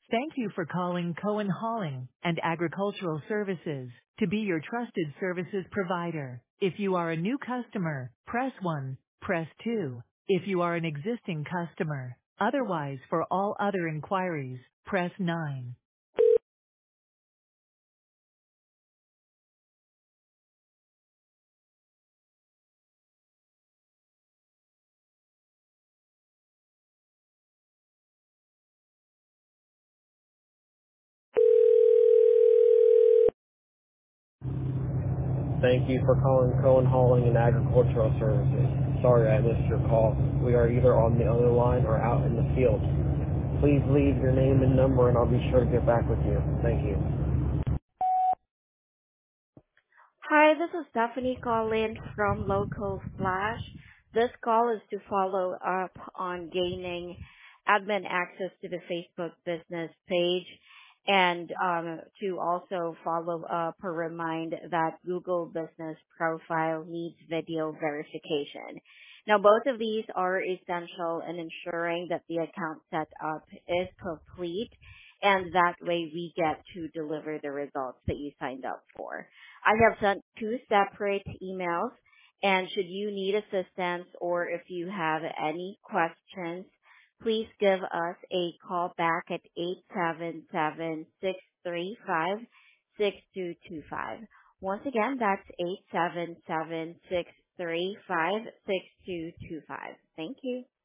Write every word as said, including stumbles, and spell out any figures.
Thank you for calling Cohen Hauling and Agricultural Services to be your trusted services provider. If you are a new customer, press one, press two. If you are an existing customer, otherwise for all other inquiries, press nine. Thank you for calling Cohen Hauling and Agricultural Services. Sorry I missed your call. We are either on the other line or out in the field. Please leave your name and number and I'll be sure to get back with you. Thank you. Hi, this is Stephanie calling from Local Flash. This call is to follow up on gaining admin access to the Facebook business page and um, to also follow up or remind that Google Business Profile needs video verification. Now, both of these are essential in ensuring that the account setup is complete, and that way we get to deliver the results that you signed up for. I have sent two separate emails, and should you need assistance or if you have any questions, please give us a call back at eight seven seven, six three five, six two two five. Once again, that's eight seven seven, six three five, six two two five. Thank you.